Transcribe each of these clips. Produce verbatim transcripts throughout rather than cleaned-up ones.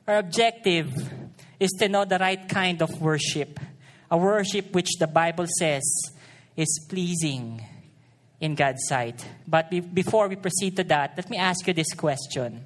Our objective is to know the right kind of worship. A worship which the Bible says is pleasing in God's sight. But be- before we proceed to that, let me ask you this question.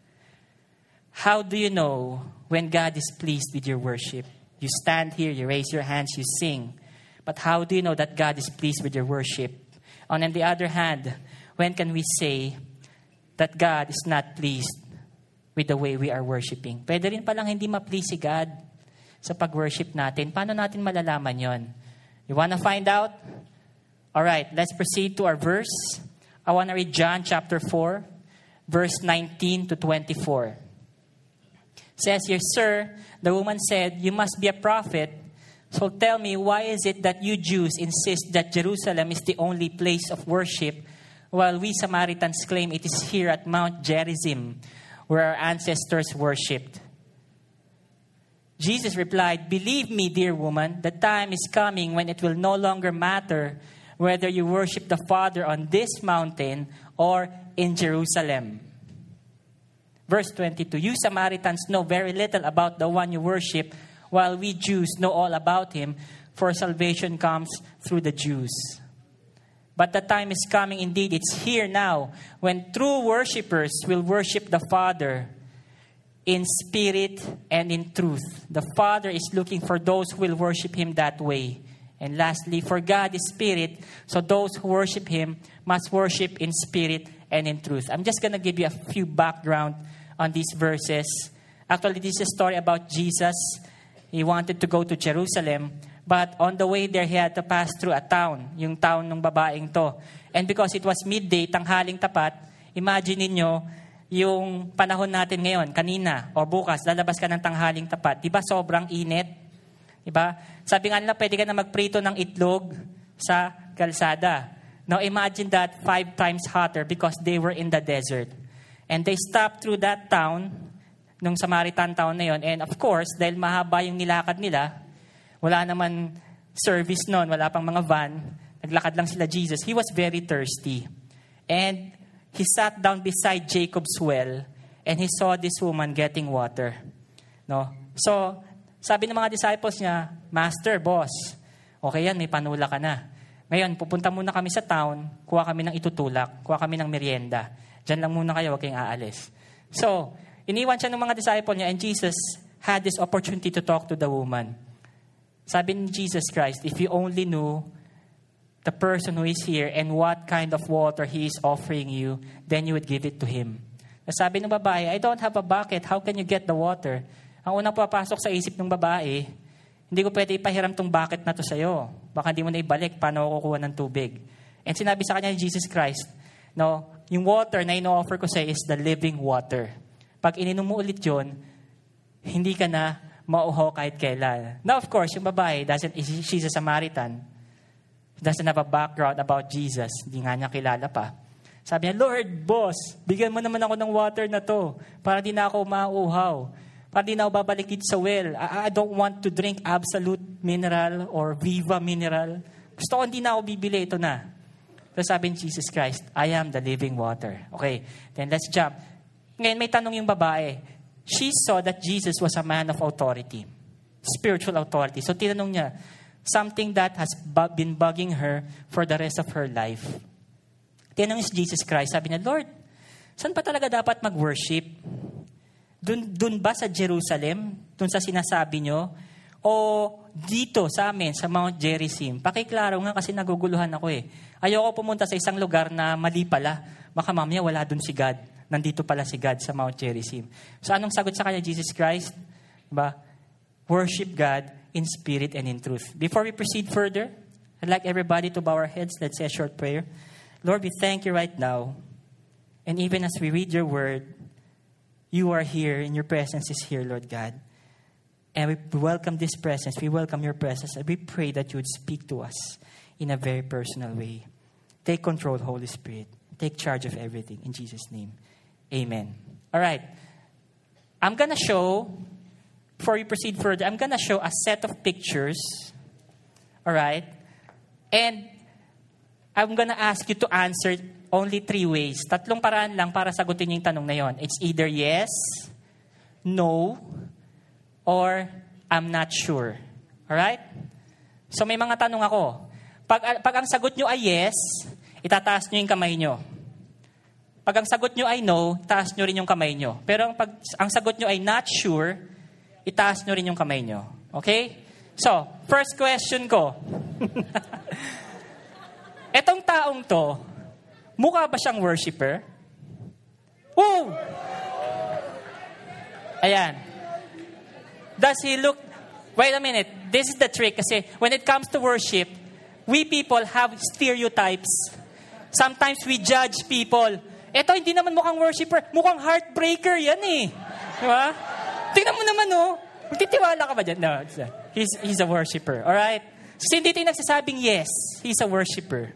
How do you know when God is pleased with your worship? You stand here, you raise your hands, you sing. But how do you know that God is pleased with your worship? And on the other hand, when can we say that God is not pleased with the way we are worshiping? Pwede rin palang hindi ma-please si God sa pag-worship natin. Paano natin malalaman yon? You wanna find out? All right, let's proceed to our verse. I wanna read John chapter four, verse nineteen to twenty-four. It says here, "Sir," the woman said, "you must be a prophet. So tell me, why is it that you Jews insist that Jerusalem is the only place of worship, while we Samaritans claim it is here at Mount Gerizim, where our ancestors worshipped?" Jesus replied, "Believe me, dear woman, the time is coming when it will no longer matter whether you worship the Father on this mountain or in Jerusalem." Verse twenty-two, "You Samaritans know very little about the one you worship, while we Jews know all about him, for salvation comes through the Jews. But the time is coming, indeed, it's here now, when true worshipers will worship the Father in spirit and in truth. The Father is looking for those who will worship him that way. And lastly, for God is spirit, so those who worship him must worship in spirit and in truth." I'm just going to give you a few background on these verses. Actually, this is a story about Jesus. He wanted to go to Jerusalem, but on the way there, he had to pass through a town, yung town ng babaeng to. And because it was midday, tanghaling tapat, imagine niyo yung panahon natin ngayon, kanina o bukas, lalabas ka ng tanghaling tapat. Diba sobrang init? Diba? Sabi nga nila, pwede ka na magprito ng itlog sa kalsada. Now imagine that five times hotter because they were in the desert. And they stopped through that town, nung Samaritan town na yon. And of course, dahil mahaba yung nilakad nila, wala naman service noon, wala pang mga van, naglakad lang sila Jesus. He was very thirsty. And he sat down beside Jacob's well and he saw this woman getting water. No? So, sabi ng mga disciples niya, "Master, boss, okay yan, may panula ka na. Ngayon, pupunta muna kami sa town, kuha kami ng itutulak, kuha kami ng merienda. Diyan lang muna kayo, huwag kayong aalis." So, iniwan siya ng mga disciple niya and Jesus had this opportunity to talk to the woman. Sabi ni Jesus Christ, if you only knew the person who is here and what kind of water he is offering you, then you would give it to him. Sabi ng babae, "I don't have a bucket. How can you get the water?" Ang unang papasok sa isip ng babae, hindi ko pwede ipahiram tong bucket na to sa'yo. Baka hindi mo na ibalik, paano ako kukuha ng tubig? And sinabi sa kanya ni Jesus Christ, no, yung water na ino-offer ko sa'yo is the living water. Pag ininom mo ulit yun, hindi ka na mauho kahit kailan. Now, of course, yung babae, doesn't, she's a Samaritan. Doesn't have a background about Jesus. Hindi nga niya kilala pa. Sabi niya, "Lord, boss, bigyan mo naman ako ng water na to para di na ako mauuhaw. Para di na ako babalik dito sa well. I, I don't want to drink Absolute Mineral or Viva Mineral. Gusto ko hindi na ako bibili, ito na." Tapos sabi ni Jesus Christ, "I am the living water." Okay, then let's jump. Ngayon may tanong yung babae. She saw that Jesus was a man of authority. Spiritual authority. So tinanong niya, something that has bu- been bugging her for the rest of her life. Tinanong si Jesus Christ, sabi niya, "Lord, saan pa talaga dapat mag-worship? Dun, dun ba sa Jerusalem? Dun sa sinasabi nyo? O dito sa amin, sa Mount Gerizim?" Pakiklaro nga kasi naguguluhan ako eh. Ayoko pumunta sa isang lugar na mali pala. Baka mamaya wala dun si God. Nandito pala si God sa Mount Gerizim. So anong sagot sa kanya, Jesus Christ? Diba? Worship God in spirit and in truth. Before we proceed further, I'd like everybody to bow our heads. Let's say a short prayer. Lord, we thank you right now. And even as we read your word, you are here and your presence is here, Lord God. And we welcome this presence. We welcome your presence. And we pray that you would speak to us in a very personal way. Take control, Holy Spirit. Take charge of everything. In Jesus' name, amen. All right. I'm going to show, before we proceed further, I'm going to show a set of pictures. All right. And I'm going to ask you to answer only three ways. Tatlong paraan lang para sagutin yung tanong na yon. It's either yes, no, or I'm not sure. Alright? So may mga tanong ako. Pag, pag ang sagot nyo ay yes, itataas nyo yung kamay nyo. Pag ang sagot nyo ay no, itaas nyo rin yung kamay nyo. Pero ang, pag, ang sagot nyo ay not sure, itaas nyo rin yung kamay nyo. Okay? So, first question ko. Etong taong to, mukha ba siyang worshiper? Woo! Ayan. Does he look... Wait a minute. This is the trick kasi when it comes to worship, we people have stereotypes. Sometimes we judge people. Eto, hindi naman mukhang worshiper. Mukhang heartbreaker yan eh. Di ba? Tingnan mo naman oh. Magtitiwala ka ba dyan? No, it's a, he's, he's a worshiper. Alright? So, hindi tayo nagsasabing yes, he's a worshiper.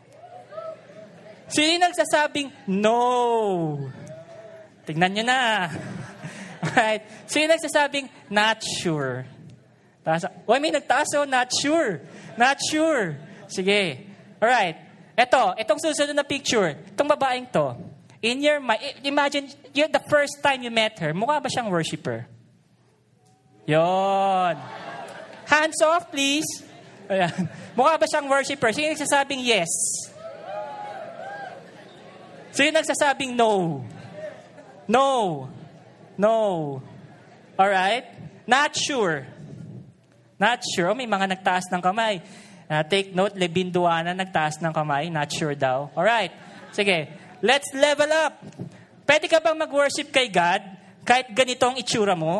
So, hindi nagsasabing no. Tingnan nyo na. Alright? So, hindi nagsasabing not sure. Taas, oh, may nagtaas oh, not sure. Not sure. Sige. Alright. Ito, itong susunod na picture. Itong babaeng to. In your mind, imagine, you, the first time you met her, mukha ba siyang worshiper? Yon. Hands off, please. Ayan. Mukha ba siyang worshiper? Sino nagsasabing yes? Sino nagsasabing no? No. No. Alright? Not sure. Not sure. Oh, may mga nagtaas ng kamay. Uh, take note, Lebinduana nagtaas ng kamay. Not sure daw. Alright. Sige. Let's level up. Pwede ka bang mag-worship kay God kahit ganitong itsura mo?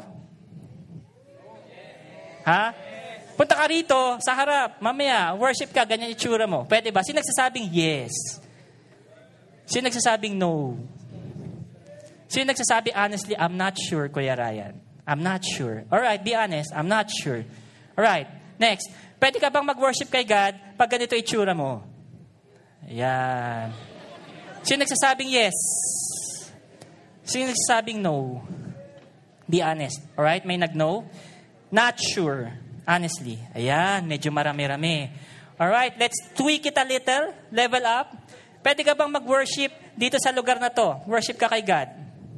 Ha? Punta ka rito, sa harap. Mamaya, worship ka, ganyan itsura mo. Pwede ba? Sino nagsasabing yes? Sino nagsasabing no? Sino nagsasabi, honestly, I'm not sure, Kuya Ryan. I'm not sure. Alright, be honest. I'm not sure. Alright, next. Pwede ka bang mag-worship kay God pag ganito itsura mo? Ayan. Sino nagsasabing yes? Sino nagsasabing no? Be honest. Alright, may nag-no? Not sure. Honestly. Ayan, medyo marami-rami. Alright, let's tweak it a little. Level up. Pwede ka bang mag-worship dito sa lugar na to? Worship ka kay God.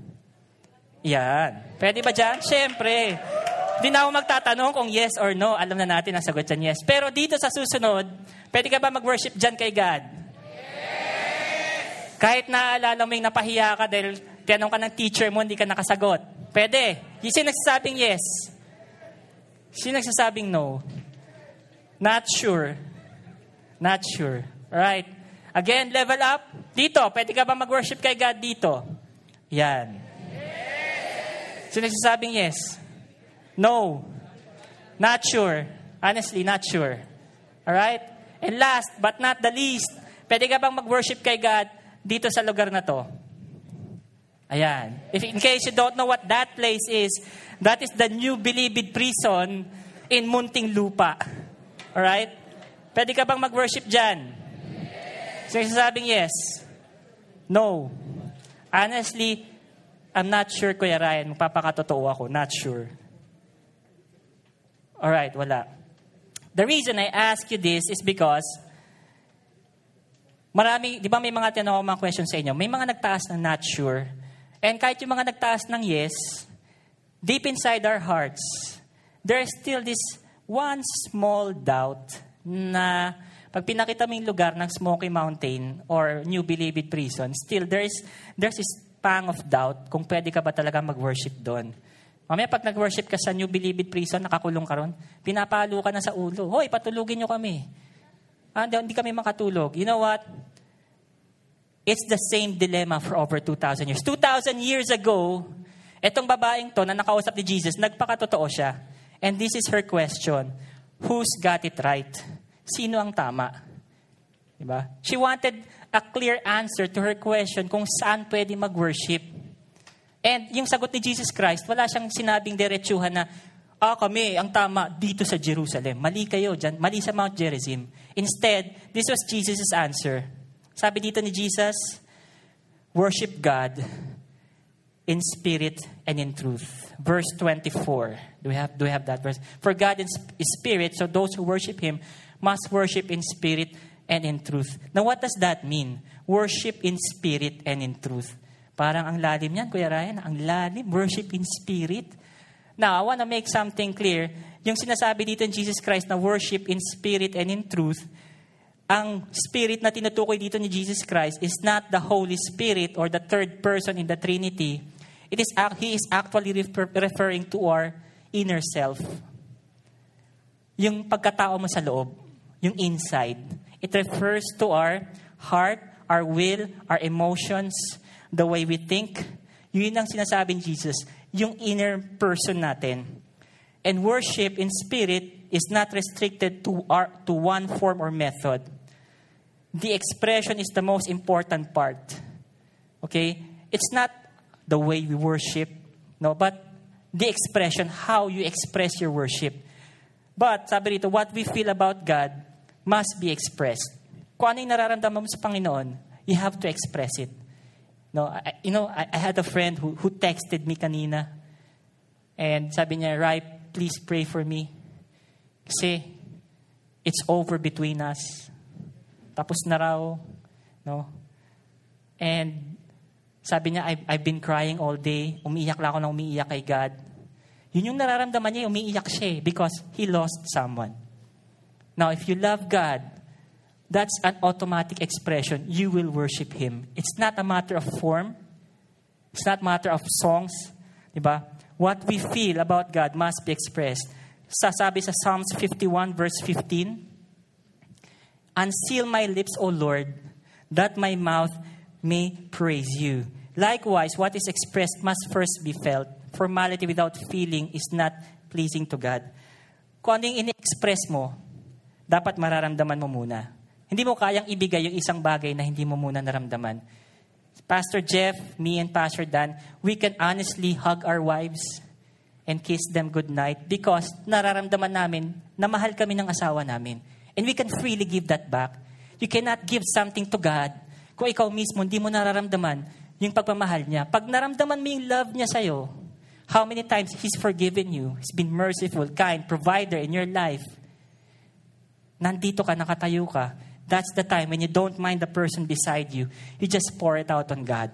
Yan. Pwede ba dyan? Siyempre. Hindi na ako magtatanong kung yes or no. Alam na natin ang sagot dyan, yes. Pero dito sa susunod, pwede ka ba mag-worship dyan kay God? Yes! Kahit naalala mo yung napahiya ka dahil tinanong ka ng teacher mo, hindi ka nakasagot. Pwede. Yung sino nagsasabing yes? Sino nagsasabing no? Not sure. Not sure. Alright. Again, level up. Dito, pwede ka ba mag-worship kay God dito? Yan. Yes! Sino nagsasabing yes? No. Not sure. Honestly, not sure. Alright? And last but not the least, pwede ka bang mag-worship kay God dito sa lugar na to? Ayan. If in case you don't know what that place is, that is the New Bilibid Prison in Muntinlupa. Alright? Pwede ka bang mag-worship dyan? So, sabing yes. No. Honestly, I'm not sure, Kuya Ryan. Magpapakatotoo ako. Not sure. Alright, wala. The reason I ask you this is because marami, di ba may mga tinanong ako mga questions sa inyo? May mga nagtaas ng not sure. And kahit yung mga nagtaas ng yes, deep inside our hearts, there is still this one small doubt na pag pinakita mo yung lugar ng Smoky Mountain or New Bilibid Prison, still there is there's this pang of doubt kung pwede ka ba talaga mag-worship doon. Mamaya pag nag-worship ka sa New Bilibid Prison, nakakulong ka ron, pinapalo ka na sa ulo. Hoy, patulugin nyo kami. Ah, hindi kami makatulog. You know what? It's the same dilemma for over two thousand years. two thousand years ago, etong babaeng to na nakausap ni Jesus, nagpakatotoo siya. And this is her question. Who's got it right? Sino ang tama? Diba? She wanted a clear answer to her question kung saan pwede mag-worship. And yung sagot ni Jesus Christ, wala siyang sinabing diretsuhan na, ah, kami, ang tama, dito sa Jerusalem. Mali kayo dyan. Mali sa Mount Gerizim. Instead, this was Jesus' answer. Sabi dito ni Jesus, worship God in spirit and in truth. Verse twenty-four. Do we have, do we have that verse? For God is spirit, so those who worship Him must worship in spirit and in truth. Now, what does that mean? Worship in spirit and in truth. Parang ang lalim niyan, Kuya Ryan. Ang lalim. Worship in spirit. Now, I want to make something clear. Yung sinasabi dito in Jesus Christ na worship in spirit and in truth, ang spirit na tinutukoy dito ni Jesus Christ is not the Holy Spirit or the third person in the Trinity. It is He is actually refer, referring to our inner self. Yung pagkatao mo sa loob, yung inside. It refers to our heart, our will, our emotions, the way we think. Yun ang sinasabi ni Jesus, yung inner person natin. And worship in spirit is not restricted to our, to one form or method. The expression is the most important part. Okay? It's not the way we worship, no, but the expression, how you express your worship. But, sabi rito, what we feel about God must be expressed. Kung ano yung nararamdaman mo sa Panginoon, you have to express it. No, I, you know, I, I had a friend who, who texted me kanina. And sabi niya, Rai, please pray for me. Kasi, it's over between us. Tapos na raw. No? And, sabi niya, I've, I've been crying all day. Umiiyak lang ako na umiiyak kay God. Yun yung nararamdaman niya, umiiyak siya eh, because he lost someone. Now, if you love God, that's an automatic expression. You will worship Him. It's not a matter of form. It's not a matter of songs. Diba? What we feel about God must be expressed. Sasabi sa Psalms fifty-one verse fifteen, Unseal my lips, O Lord, that my mouth may praise you. Likewise, what is expressed must first be felt. Formality without feeling is not pleasing to God. Kung ano yung ini-express mo, dapat mararamdaman mo muna. Hindi mo kayang ibigay yung isang bagay na hindi mo muna naramdaman. Pastor Jeff, me and Pastor Dan, we can honestly hug our wives and kiss them goodnight because nararamdaman namin na mahal kami ng asawa namin. And we can freely give that back. You cannot give something to God kung ikaw mismo hindi mo nararamdaman yung pagmamahal niya. Pag naramdaman mo yung love niya sa'yo, how many times He's forgiven you, He's been merciful, kind, provider in your life. Nandito ka, nakatayo ka. That's the time when you don't mind the person beside you. You just pour it out on God.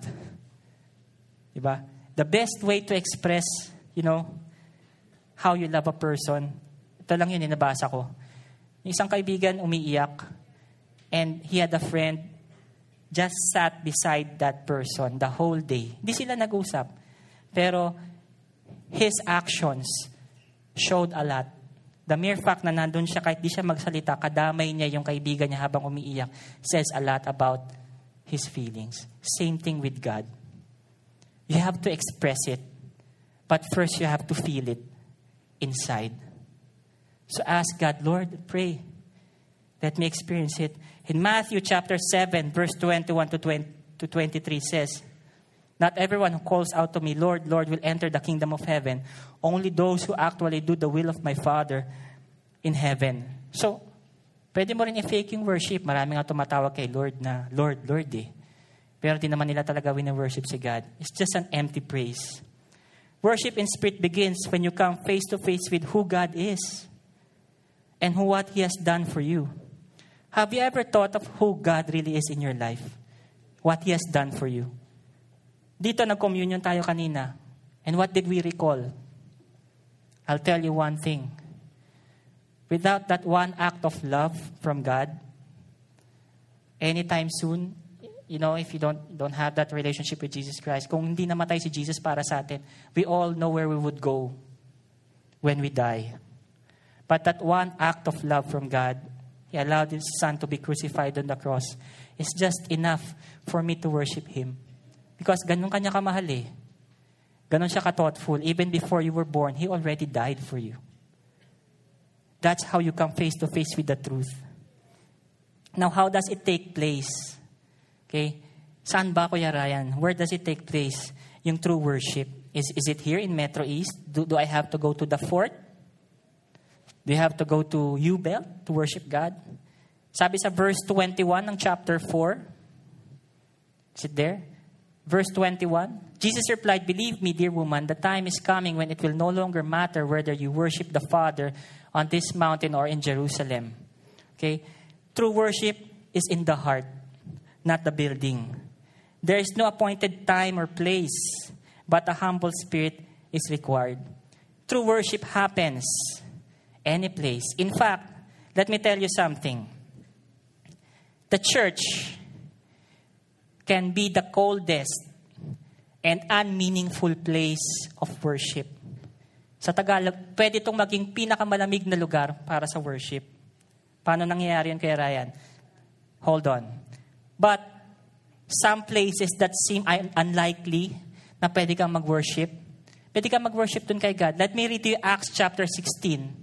Diba? The best way to express, you know, how you love a person, ito lang yun, nabasa ko. Isang kaibigan umiiyak and he had a friend just sat beside that person the whole day. Hindi sila nag-usap. Pero his actions showed a lot. The mere fact na nandun siya kahit di siya magsalita, kadamay niya yung kaibigan niya habang umiiyak, says a lot about his feelings. Same thing with God. You have to express it. But first you have to feel it inside. So ask God, Lord, pray. Let me experience it. In Matthew chapter seven, verse twenty-one to twenty-three says, Not everyone who calls out to me, Lord, Lord, will enter the kingdom of heaven. Only those who actually do the will of my Father in heaven. So, pwede mo rin i-fake yung worship. Marami nga tumatawag kay Lord na, Lord, Lord eh. Pero di naman nila talaga wina-worship si God. It's just an empty praise. Worship in spirit begins when you come face to face with who God is and who what He has done for you. Have you ever thought of who God really is in your life? What He has done for you? Dito nag-communion tayo kanina. And what did we recall? I'll tell you one thing. Without that one act of love from God, anytime soon, you know, if you don't don't have that relationship with Jesus Christ, kung hindi namatay si Jesus para sa atin, we all know where we would go when we die. But that one act of love from God, He allowed His Son to be crucified on the cross, is just enough for me to worship Him. Because ganun kanya kamahal eh. Ganun siya ka-thoughtful. Even before you were born, He already died for you. That's how you come face to face with the truth. Now, how does it take place? Okay? Saan ba, Kuya Ryan? Where does it take place? Yung true worship. Is, is it here in Metro East? Do, do I have to go to the fort? Do you have to go to U-Bell to worship God? Sabi sa verse twenty-one ng chapter four. Is it there? Verse twenty-one. Jesus replied, Believe me, dear woman, the time is coming when it will no longer matter whether you worship the Father on this mountain or in Jerusalem. Okay? True worship is in the heart, not the building. There is no appointed time or place, but a humble spirit is required. True worship happens any place. In fact, let me tell you something. The church can be the coldest and unmeaningful place of worship. Sa Tagalog, pwede itong maging pinakamalamig na lugar para sa worship. Paano nangyayari yun kay Ryan? Hold on. But some places that seem unlikely na pwede kang mag-worship, pwede kang mag-worship dun kay God. Let me read to you Acts chapter sixteen.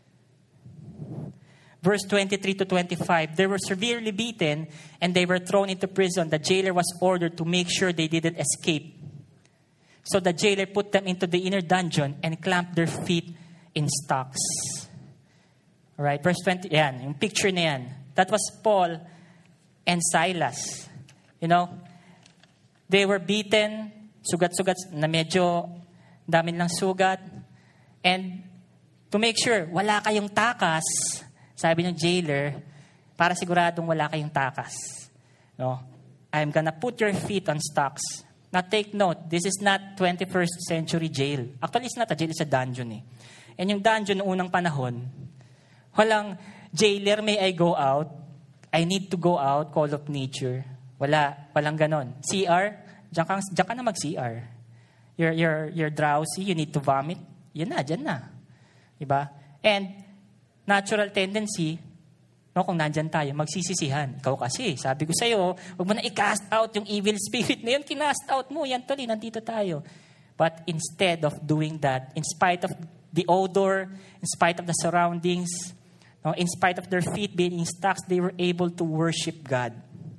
Verse twenty-three to twenty-five. They were severely beaten and they were thrown into prison. The jailer was ordered to make sure they didn't escape. So the jailer put them into the inner dungeon and clamped their feet in stocks. Alright, verse twenty. Yan, yung picture na yan. That was Paul and Silas. You know, they were beaten, sugat-sugat na medyo dami lang sugat. And to make sure, wala kayong takas, sabi ng jailer, para siguradong wala kayong takas. No? I'm gonna put your feet on stocks. Now take note, this is not twenty-first century jail. Actually, it's not a jail, it's a dungeon eh. And yung dungeon noong unang panahon, walang jailer, may I go out? I need to go out, call of nature. Wala, walang ganon. C R, diyan ka, diyan ka na mag-C R. You're, you're, you're drowsy, you need to vomit. Yan na, dyan na. Diba? And natural tendency, no, kung nandyan tayo, magsisisihan. Ikaw kasi, sabi ko sa'yo, huwag mo na i-cast out yung evil spirit na yun, kinast out mo, yan tuloy, nandito tayo. But instead of doing that, in spite of the odor, in spite of the surroundings, no, in spite of their feet being in stocks, they were able to worship God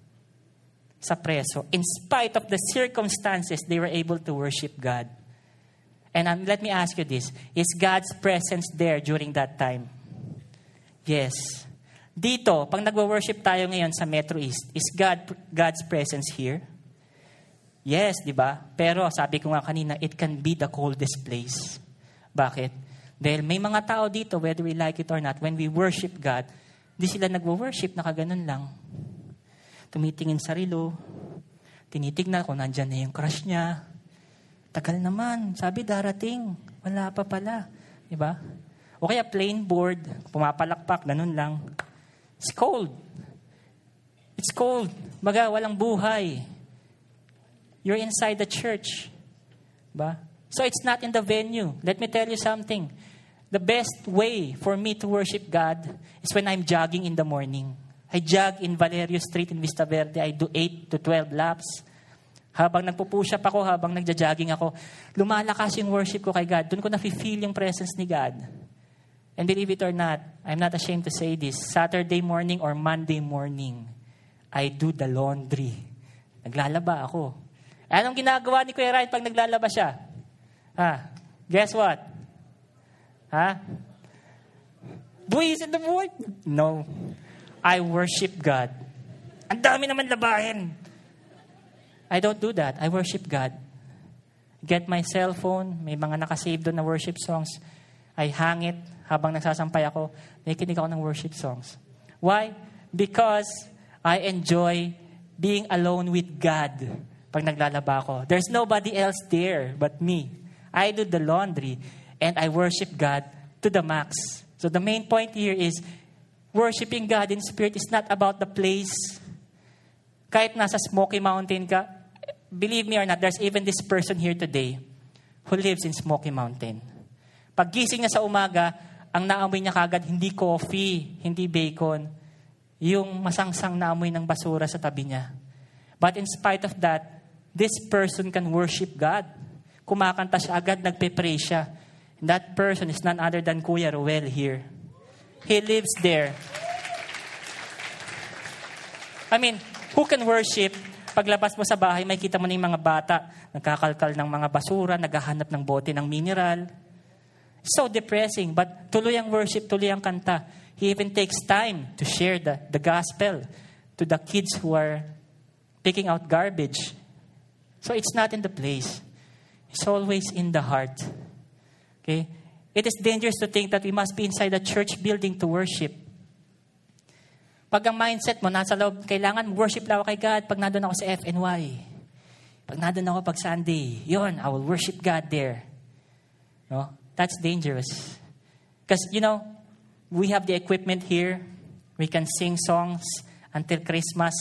sa preso. In spite of the circumstances, they were able to worship God. And um, let me ask you this, is God's presence there during that time? Yes. Dito, pag nagwo-worship tayo ngayon sa Metro East, is God God's presence here? Yes, di ba? Pero sabi ko nga kanina, it can be the coldest place. Bakit? Dahil may mga tao dito, whether we like it or not, when we worship God, di sila nagwo-worship, nakaganon lang. Tumitingin sa relo, tinitignan kung nandyan na yung crush niya. Tagal naman, sabi darating, wala pa pala. Di ba? O kaya plain board, pumapalakpak, ganun lang. It's cold. It's cold. Baga, walang buhay. You're inside the church. Ba? So it's not in the venue. Let me tell you something. The best way for me to worship God is when I'm jogging in the morning. I jog in Valerio Street in Vista Verde. I do eight to twelve laps. Habang nagpupush up ako, habang nagja-jogging ako, lumalakas yung worship ko kay God. Doon ko na-feel yung presence ni God. And believe it or not, I'm not ashamed to say this, Saturday morning or Monday morning, I do the laundry. Naglalaba ako. Anong ginagawa ni Kuya Ryan pag naglalaba siya? Ha? Guess what? Ha? Buwis in the void? No. I worship God. Ang dami naman labahin. I don't do that. I worship God. Get my cell phone. May mga nakasave doon na worship songs. I hang it. Habang nagsasampay ako, nakikinig ako ng worship songs. Why? Because I enjoy being alone with God pag naglalaba ako. There's nobody else there but me. I do the laundry and I worship God to the max. So the main point here is worshiping God in spirit is not about the place. Kahit nasa Smoky Mountain ka, believe me or not, there's even this person here today who lives in Smoky Mountain. Pag gising niya sa umaga, ang naamoy niya kagad, hindi coffee, hindi bacon, yung masangsang naamoy ng basura sa tabi niya. But in spite of that, this person can worship God. Kumakanta siya agad, nagpe-pray siya. And that person is none other than Kuya Ruel here. He lives there. I mean, who can worship? Paglabas mo sa bahay, may kita mo na yung mga bata, nagkakalkal ng mga basura, naghahanap ng bote ng mineral. So depressing, but tuloy ang worship, tuloy ang kanta. He even takes time to share the, the gospel to the kids who are picking out garbage. So it's not in the place. It's always in the heart. Okay? It is dangerous to think that we must be inside a church building to worship. Pag ang mindset mo, nasa loob, kailangan worship lang ako kay God pag nandun ako sa F N Y. Pag nandun ako pag Sunday, yun, I will worship God there. No? That's dangerous. Because, you know, we have the equipment here. We can sing songs until Christmas.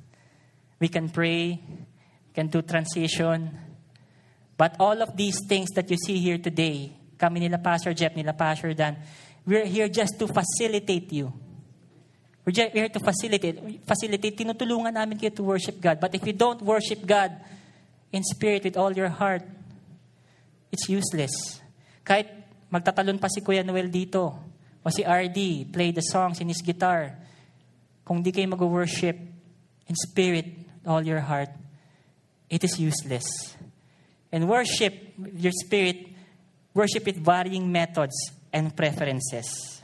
We can pray. We can do transition. But all of these things that you see here today, kami nila Pastor Jeff, nila Pastor Dan, we're here just to facilitate you. We're just here to facilitate. Facilitate, tinutulungan namin kayo to worship God. But if you don't worship God in spirit with all your heart, it's useless. Kahit magtatalon pa si Kuya Noel dito, o si R D, play the songs in his guitar, kung di kayo mag-worship in spirit, all your heart, it is useless. And worship your spirit, worship with varying methods and preferences.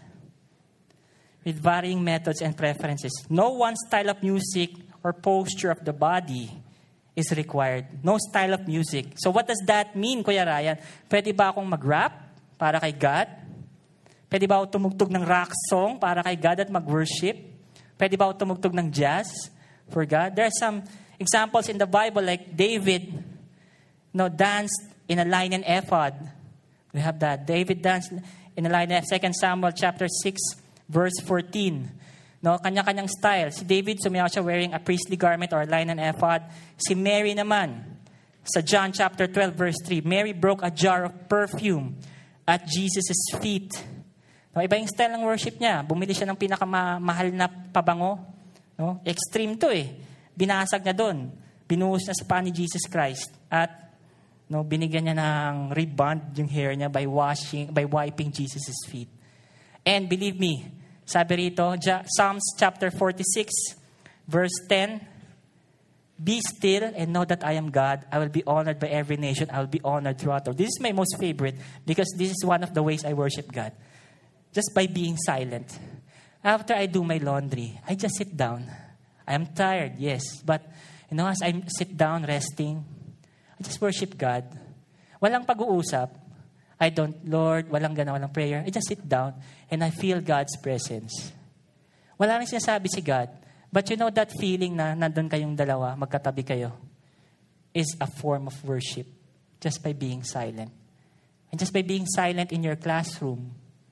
With varying methods and preferences. No one style of music or posture of the body is required. No style of music. So what does that mean, Kuya Ryan? Pwede ba akong mag-rap para kay God? Pwede ba ako tumugtog ng rock song para kay God at mag-worship? Pwede ba ako tumugtog ng jazz for God? There are some examples in the Bible like David, you know, danced in a linen ephod. We have that. David danced in a linen ephod. Second Samuel chapter six, verse fourteen. No, kanya-kanyang style. Si David, sumayaw siya wearing a priestly garment or a linen ephod. Si Mary naman, sa John chapter twelve, verse three, Mary broke a jar of perfume at Jesus' feet. No, iba yung style ng worship niya. Bumili siya ng pinakamahal na pabango. No? Extreme to eh. Binasag niya doon. Binuhos na sa paa ni Jesus Christ. At no, binigyan niya ng rebond yung hair niya by washing, by wiping Jesus' feet. And believe me, sabi rito, Psalms chapter forty-six, verse ten, be still and know that I am God. I will be honored by every nation. I will be honored throughout the world. This is my most favorite because this is one of the ways I worship God. Just by being silent. After I do my laundry, I just sit down. I am tired, yes. But, you know, as I sit down, resting, I just worship God. Walang pag-uusap. I don't, Lord, walang gana, walang prayer. I just sit down and I feel God's presence. Wala nang sinasabi si God. But you know that feeling na nandun kayong dalawa, magkatabi kayo, is a form of worship. Just by being silent. And just by being silent in your classroom,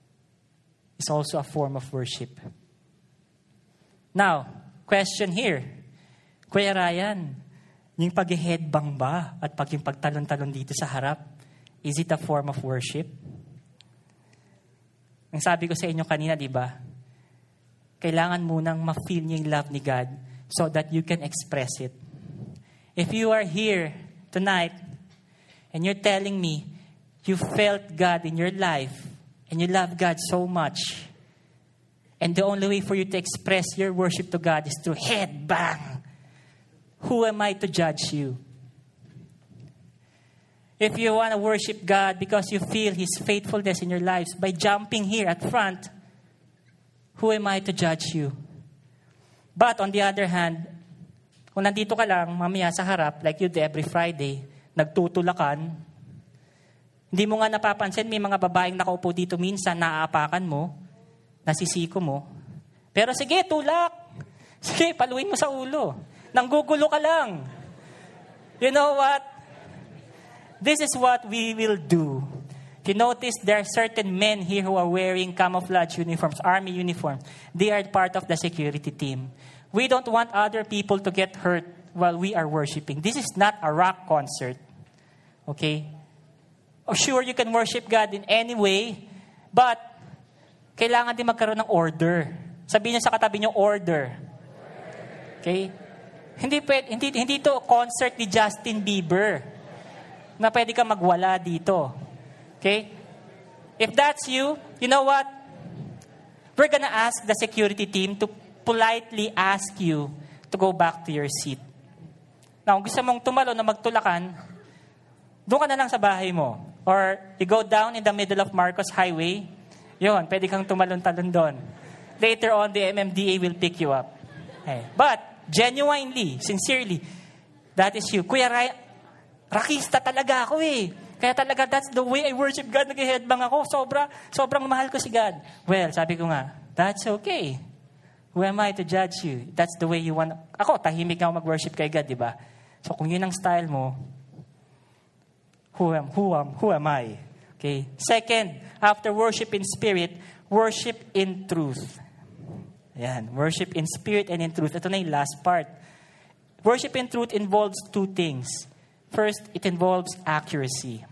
is also a form of worship. Now, question here. Kuya Ryan, yung pag-headbang ba at pag yung pagtalon-talon dito sa harap, is it a form of worship? Ang sabi ko sa inyo kanina, di ba? Kailangan munang ma-feel niyo yung love ni God so that you can express it. If you are here tonight and you're telling me you felt God in your life, and you love God so much. And the only way for you to express your worship to God is through headbang. Who am I to judge you? If you want to worship God because you feel His faithfulness in your lives by jumping here at front, who am I to judge you? But on the other hand, kung nandito ka lang, mamaya sa harap, like you do every Friday, nagtutulakan, hindi mo nga napapansin, may mga babaeng nakaupo dito minsan, naaapakan mo, nasisiko mo. Pero sige, tulak. Sige, paluin mo sa ulo. Nanggugulo ka lang. You know what? This is what we will do. If you notice, there are certain men here who are wearing camouflage uniforms, army uniforms. They are part of the security team. We don't want other people to get hurt while we are worshiping. This is not a rock concert. Okay? Oh, sure, you can worship God in any way, but kailangan din magkaroon ng order. Sabihin niyo sa katabi niyo, order. Okay? Hindi, pwede, hindi, hindi ito concert ni Justin Bieber na pwede ka magwala dito. Okay? If that's you, you know what? We're gonna ask the security team to politely ask you to go back to your seat. Now, kung gusto mong tumalo na magtulakan, doon ka na lang sa bahay mo. Or you go down in the middle of Marcos Highway, yun, pwede kang tumalon-talon doon. Later on, the M M D A will pick you up. Okay. But, genuinely, sincerely, that is you. Kuya Ryan, rakista talaga ako eh. Kaya talaga, that's the way I worship God. Nag-headbang ako. Sobra, sobrang mahal ko si God. Well, sabi ko nga, that's okay. Who am I to judge you? That's the way you want. Ako, tahimik ako mag-worship kay God, di ba? So kung yun ang style mo, who am, who am, who am I? Okay. Second, after worship in spirit, worship in truth. Ayan, worship in spirit and in truth. Ito na yung last part. Worship in truth involves two things. First, it involves accuracy.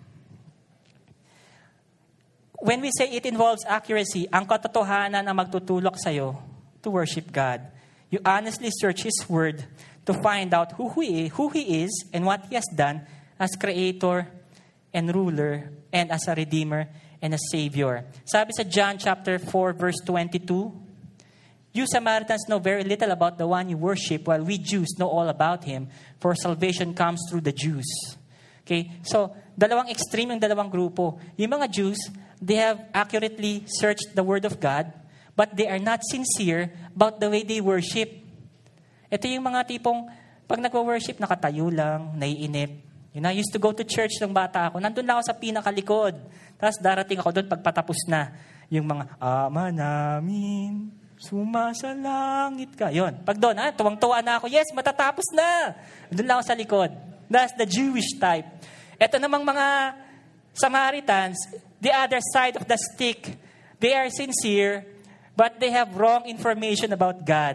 When we say it involves accuracy, ang katotohanan ang magtutulak sa'yo to worship God. You honestly search His Word to find out who He, who He is and what He has done as Creator and Ruler and as a Redeemer and a Savior. Sabi sa John chapter four, verse twenty-two, you Samaritans know very little about the one you worship, while we Jews know all about Him, for salvation comes through the Jews. Okay? So, dalawang extreme yung dalawang grupo. Yung mga Jews, they have accurately searched the Word of God, but they are not sincere about the way they worship. Ito yung mga tipong, pag nagwo-worship, nakatayo lang, naiinip. You know, I used to go to church nung bata ako. Nandun lang ako sa pinakalikod. Tapos darating ako doon pagpatapos na. Yung mga, Ama namin, sumasalangit ka. Yun. Pag doon, ah, tuwang-tuwa na ako. Yes, matatapos na. Doon lang ako sa likod. That's the Jewish type. Ito namang mga Samaritans, the other side of the stick, they are sincere, but they have wrong information about God.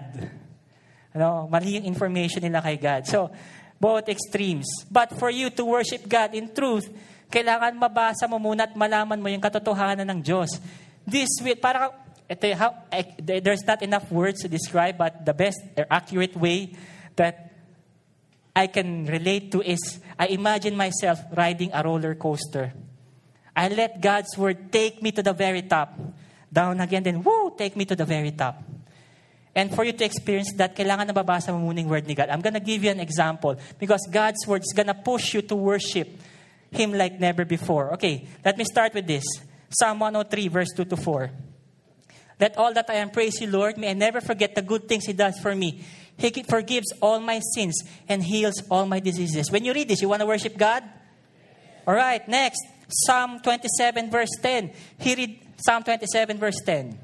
Ano, mali yung information nila kay God. So, both extremes. But for you to worship God in truth, kailangan mabasa mo muna at malaman mo yung katotohanan ng Diyos. This way, para, ito, how, there's not enough words to describe, but the best or accurate way that I can relate to is, I imagine myself riding a roller coaster. I let God's Word take me to the very top. Down again, then, woo, take me to the very top. And for you to experience that, kailangan nababasa mo muna yung Word ni God. I'm gonna give you an example. Because God's Word is gonna push you to worship Him like never before. Okay, let me start with this. Psalm one oh three, verse two to four. Let all that I am praise you, Lord. May I never forget the good things He does for me. He forgives all my sins and heals all my diseases. When you read this, you want to worship God? All right, next. Psalm twenty-seven, verse ten. He read Psalm twenty-seven, verse ten.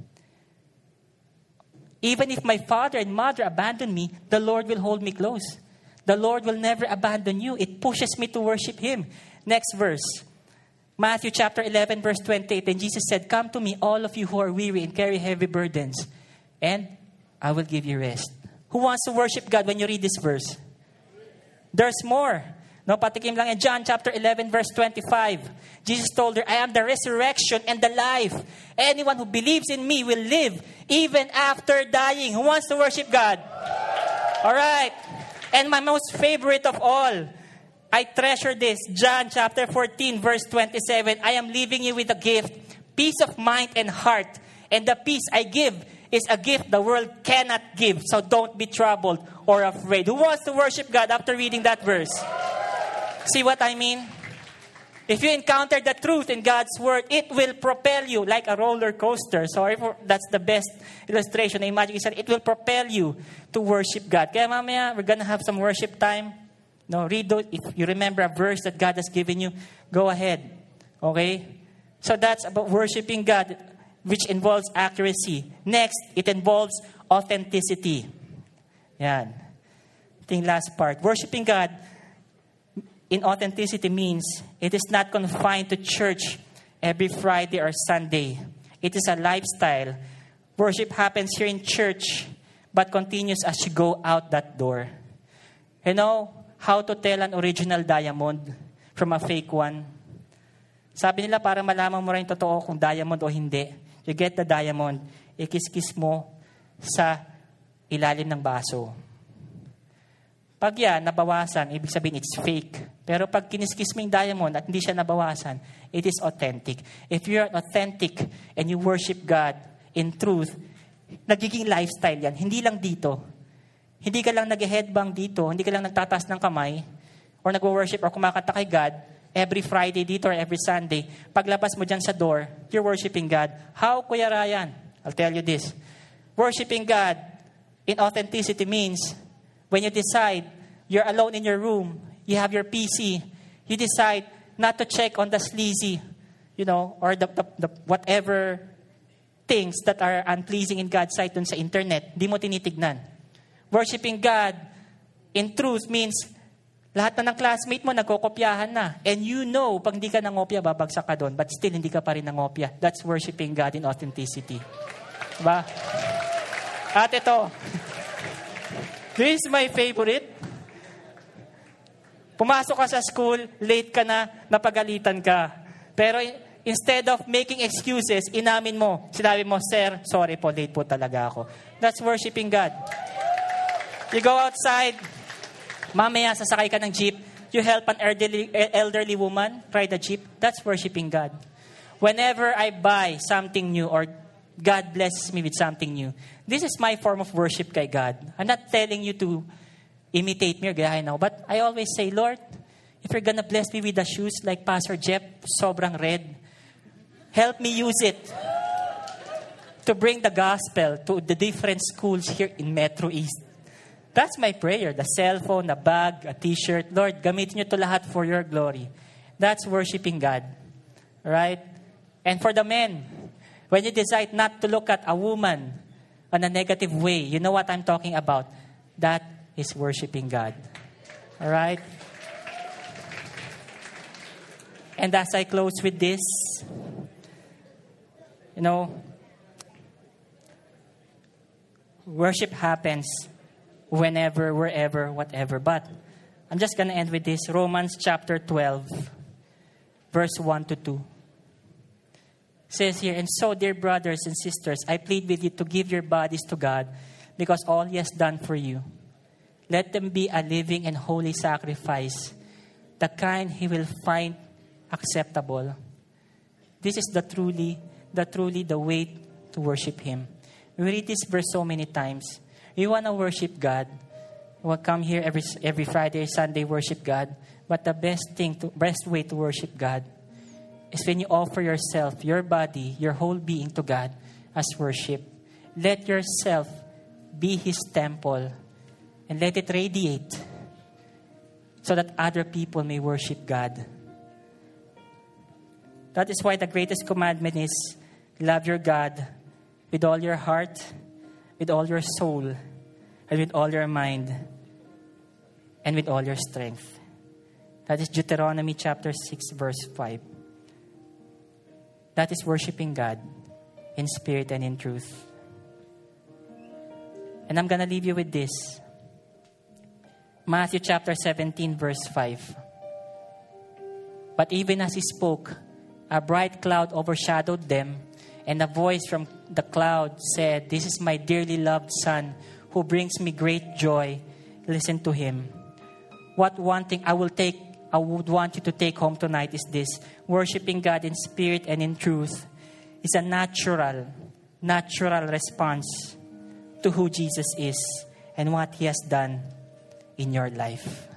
Even if my father and mother abandon me, the Lord will hold me close. The Lord will never abandon you. It pushes me to worship Him. Next verse. Matthew chapter eleven, verse twenty-eight. And Jesus said, come to me, all of you who are weary and carry heavy burdens, and I will give you rest. Who wants to worship God when you read this verse? There's more. No, patikim lang in John chapter eleven, verse twenty-five. Jesus told her, I am the resurrection and the life. Anyone who believes in me will live even after dying. Who wants to worship God? All right. And my most favorite of all, I treasure this. John chapter fourteen, verse twenty-seven. I am leaving you with a gift, peace of mind and heart. And the peace I give is a gift the world cannot give. So don't be troubled or afraid. Who wants to worship God after reading that verse? See what I mean? If you encounter the truth in God's Word, it will propel you like a roller coaster. Sorry for, that's the best illustration. I imagine it will propel you to worship God. Kaya mamaya, we're gonna have some worship time. No, read those. If you remember a verse that God has given you, go ahead. Okay? So that's about worshiping God, which involves accuracy. Next, it involves authenticity. Yan. I think last part. Worshiping God in authenticity means it is not confined to church every Friday or Sunday. It is a lifestyle. Worship happens here in church, but continues as you go out that door. You know how to tell an original diamond from a fake one? Sabi nila para malaman mo rin totoo kung diamond o hindi. You get the diamond, ikis-kis mo sa ilalim ng baso. Pag yan, nabawasan, ibig sabihin it's fake. Pero pag kiniskis mo yung diamond at hindi siya nabawasan, it is authentic. If you're authentic and you worship God in truth, nagiging lifestyle yan. Hindi lang dito. Hindi ka lang nag-headbang dito, hindi ka lang nagtataas ng kamay, or nag-worship or kumakanta kay God every Friday dito or every Sunday. Paglabas mo dyan sa door, you're worshiping God. How, Kuya Ryan? I'll tell you this. Worshiping God in authenticity means when you decide you're alone in your room, you have your P C, you decide not to check on the sleazy, you know, or the, the, the whatever things that are unpleasing in God's sight dun sa internet. Di mo tinitignan. Worshiping God in truth means Lahat na ng classmate mo, nagkokopyahan na. And you know, pag hindi ka nangopya, babagsak ka doon. But still, hindi ka pa rin nangopya. That's worshiping God in authenticity. Diba? At ito, this is my favorite. Pumasok ka sa school, late ka na, napagalitan ka. Pero instead of making excuses, inamin mo, sinabi mo, Sir, sorry po, late po talaga ako. That's worshiping God. You go outside, mamaya sasakay ka ng jeep, you help an elderly, elderly woman ride the jeep, that's worshiping God. Whenever I buy something new or God blesses me with something new, this is my form of worship kay God. I'm not telling you to imitate me or gayahin ako, but I always say, Lord, if you're gonna bless me with the shoes like Pastor Jeff, sobrang red, help me use it to bring the gospel to the different schools here in Metro East. That's my prayer. The cell phone, the bag, a t-shirt. Lord, gamitin niyo to lahat for your glory. That's worshiping God. Right? And for the men, when you decide not to look at a woman in a negative way, you know what I'm talking about? That is worshiping God. All right? And as I close with this, you know, worship happens whenever, wherever, whatever. But I'm just going to end with this. Romans chapter twelve, verse one to two. Says here, and so, dear brothers and sisters, I plead with you to give your bodies to God because all He has done for you. Let them be a living and holy sacrifice, the kind He will find acceptable. This is the truly, the truly the way to worship Him. We read this verse so many times. We want to worship God. We'll come here every every Friday, Sunday, worship God. But the best thing, to, best way to worship God is when you offer yourself, your body, your whole being to God as worship. Let yourself be His temple and let it radiate so that other people may worship God. That is why the greatest commandment is love your God with all your heart, with all your soul, and with all your mind, and with all your strength. That is Deuteronomy chapter six, verse five. That is worshiping God in spirit and in truth. And I'm going to leave you with this. Matthew chapter seventeen, verse five. But even as He spoke, a bright cloud overshadowed them, and a voice from the cloud said, "This is my dearly loved Son, who brings me great joy. Listen to Him." What one thing I will take, I would want you to take home tonight is this: worshiping God in spirit and in truth is a natural, natural response to who Jesus is and what He has done in your life.